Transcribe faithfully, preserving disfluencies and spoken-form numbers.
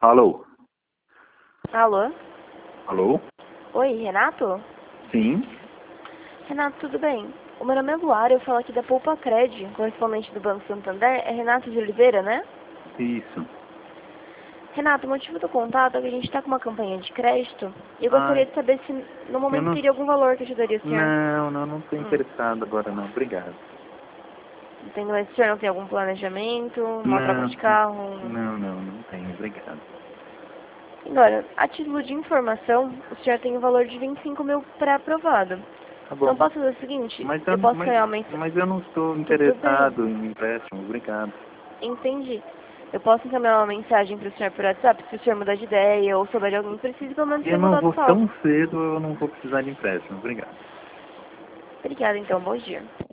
Alô? Alô? Alô? Oi, Renato? Sim? Renato, tudo bem? O meu nome é Luara, eu falo aqui da Poupa Cred, correspondente do Banco Santander. É Renato de Oliveira, né? Isso. Renato, o motivo do contato é que a gente está com uma campanha de crédito e eu Ai, gostaria de saber se no eu momento não... teria algum valor que ajudaria o senhor. Não, não, não estou Hum. interessado agora não. Obrigado. Entendo, mas o senhor não tem algum planejamento, uma troca Não, de carro? não, não, não tenho. Obrigado. Agora, a título de informação, o senhor tem o valor de vinte e cinco mil pré-aprovado. Tá Então bom. posso fazer o seguinte, Mas eu, eu posso mas, realmente... mas eu não estou Tudo bem. interessado em empréstimo. Obrigado. Entendi. Eu posso encaminhar uma mensagem para o senhor por WhatsApp, se o senhor mudar de ideia ou souber de alguém que precise, pelo menos Eu ter não contato vou salvo. tão cedo, eu não vou precisar de empréstimo. Obrigado. Obrigada, então. Bom dia.